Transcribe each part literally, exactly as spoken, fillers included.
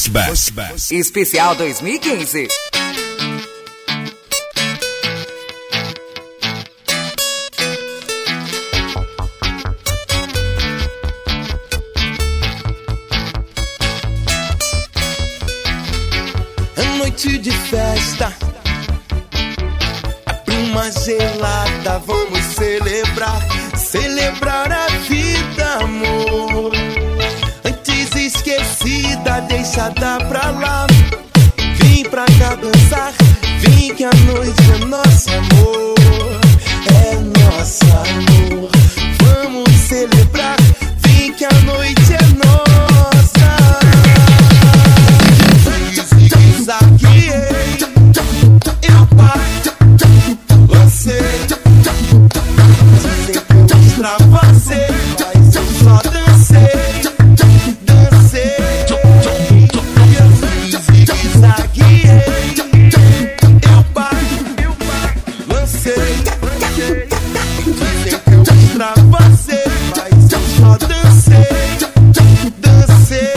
Bus Bus Bus. Especial dois mil e quinze. É noite de festa, abre uma gelada, vamos celebrar, celebrar a vida, amor. Antes esquecida, deixada pra lá. Vim pra cá dançar, vim que a noite é nosso amor, é nosso amor. Vamos celebrar, vim que a noite é nossa. Desaguei, eu paro, lancei. Dizem que eu extravasei, mas eu só dancei, dancei. Desaguei, eu paro, lancei. Dizem que eu extravasei, mas eu só dancei, dancei.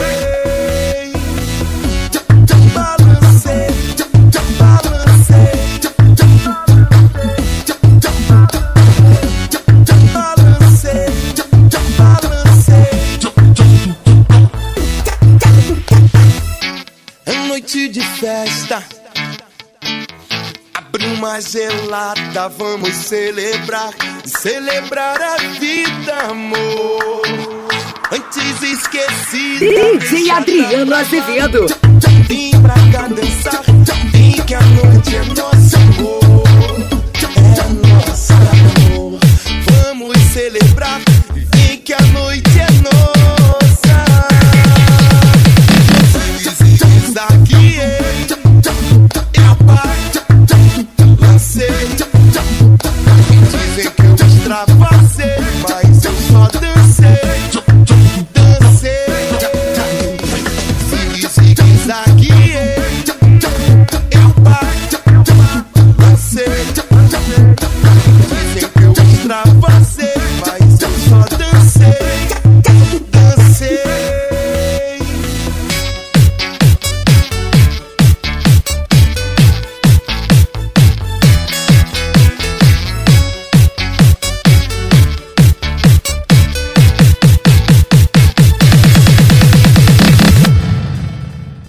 Noite de festa, abre uma gelada, vamos celebrar, celebrar a vida, amor. Antes esquecida, D J Adriano Azevedo. vim